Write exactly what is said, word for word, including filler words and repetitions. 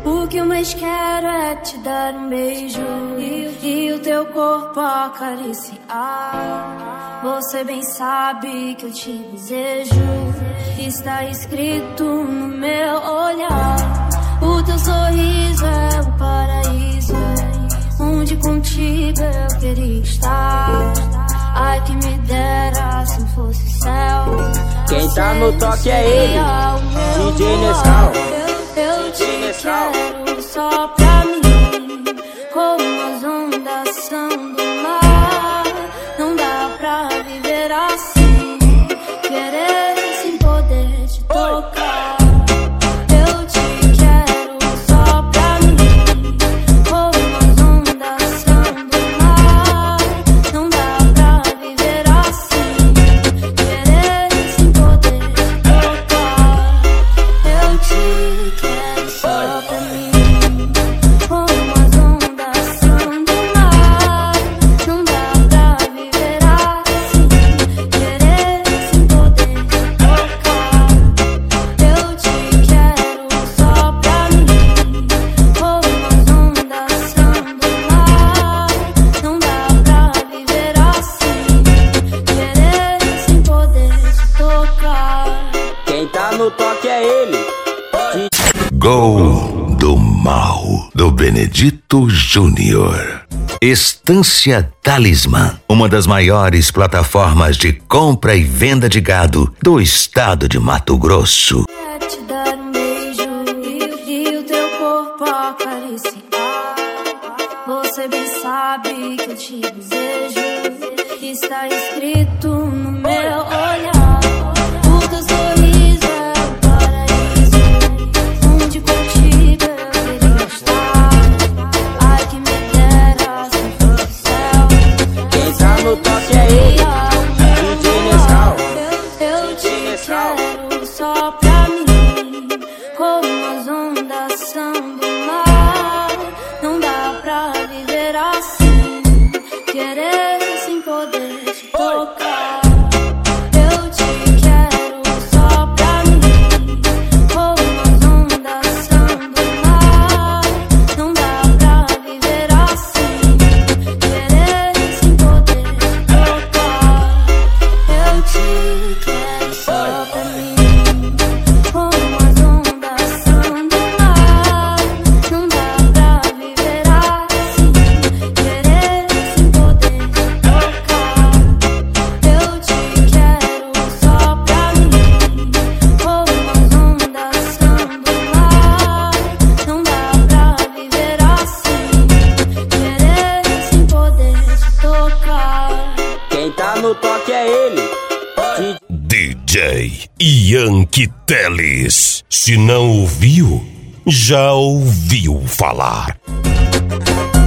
O que eu mais quero é te dar um beijo e, e o teu corpo acariciar. Você bem sabe que eu te desejo, está escrito no meu olhar. O teu sorriso é o paraíso, onde contigo eu queria estar. Ai, que me dera se fosse céu. Quem tá no toque é ele, D J Nescau. Eu te quero só pra mim, como as ondas são do mar. Não dá pra viver assim, querer sem poder te tocar. Eu te quero só pra mim, como as ondas são do mar. Não dá pra viver assim, querer sem poder te tocar. Eu te quero só pra mim, como as ondas são do mar. Não dá pra viver assim, querer sem poder te tocar. Eu te quero só pra mim, como as ondas são do mar. Não dá pra viver assim, querer sem poder te tocar. Quem tá no toque é ele. Gol do Mal, do Benedito Júnior. Estância Talismã, uma das maiores plataformas de compra e venda de gado do estado de Mato Grosso. É te dar um beijo e, e o teu corpo acariciar. Você bem sabe que eu te desejo, está escrito no meu olhar. O teu sorriso é o paraíso, onde contigo eu queria estar. Ai, que me dera se fosse céu. Quem tá no toque é ele, D J Nescau. Eu te quero só pra mim, como as ondas são do mar. Não dá pra viver assim, querer sem poder te tocar. Eu te quero só pra mim, como as ondas são do mar. Não dá pra viver assim, querer sem poder te tocar. Eu te quero só pra mim, como as ondas são do mar. Não dá pra viver assim, querer sem poder te tocar. Eu te quero só pra mim, como as ondas são do mar. Não dá pra viver assim, querer sem poder te tocar. Quem tá no toque é ele. D J Yankee Teles. Se não ouviu, já ouviu falar.